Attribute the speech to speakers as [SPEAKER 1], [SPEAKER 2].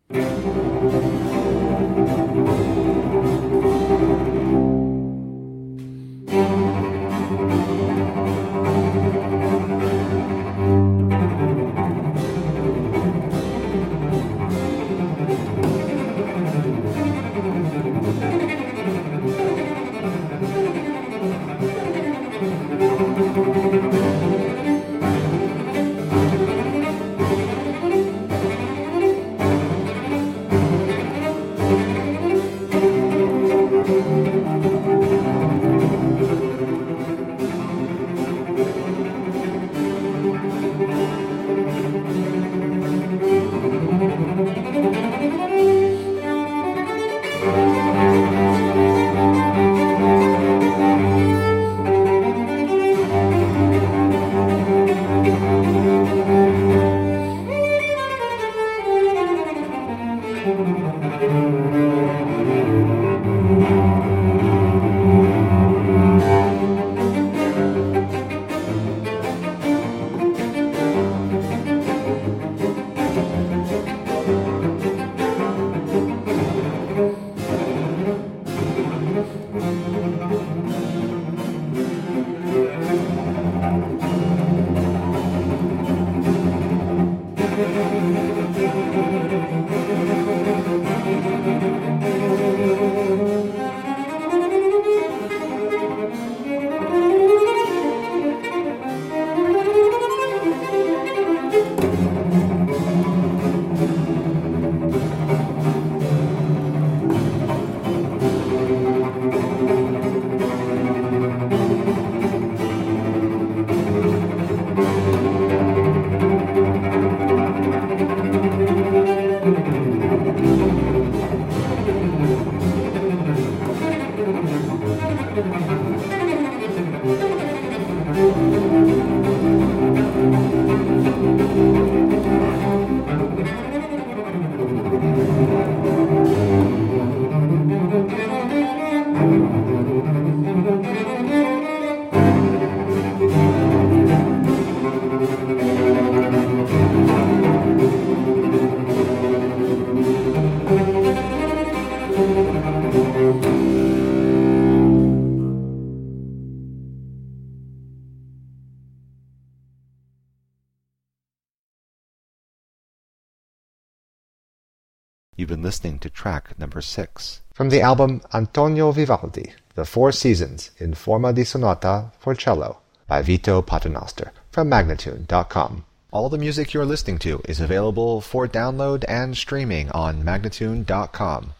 [SPEAKER 1] You've been listening to track number 6
[SPEAKER 2] from the album Antonio Vivaldi, The Four Seasons in Forma di Sonata for Cello by Vito Paternoster from Magnatune.com.
[SPEAKER 1] All the music you're listening to is available for download and streaming on Magnatune.com.